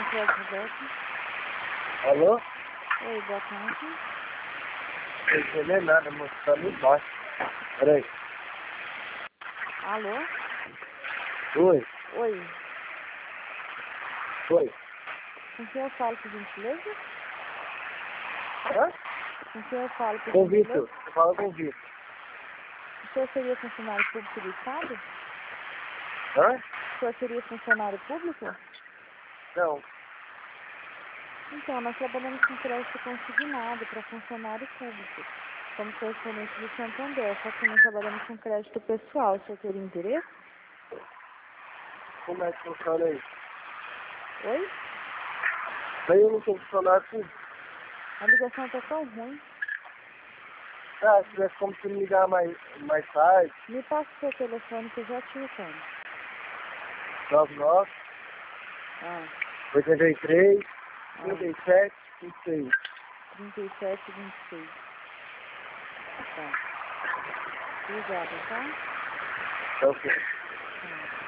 Cláudia Roberto. Alô? Oi, boa tarde. Não entendeu nada, moço. Tá muito baixo. Peraí. Alô? Oi. Oi. Oi. Com quem eu falo, por gentileza? Hã? Com quem eu falo, por Com o gentileza? Vitor. Fala com o Vitor. O senhor seria funcionário público do Estado? Hã? O senhor seria funcionário público? Não. Então, nós trabalhamos com crédito consignado para funcionário público. Somos correspondentes do Santander, só que nós trabalhamos com crédito pessoal. O senhor teria interesse? Como é que funciona isso? Oi? Daí eu não sou funcionário público. A ligação está tão ruim. Ah, se tivesse como você me ligar mais tarde, Me passa o seu telefone que eu já te retorno. 99, Ah, 83, ah, 37, 26. 37, 26. Tá. Obrigada, tá? É o quê? Tá.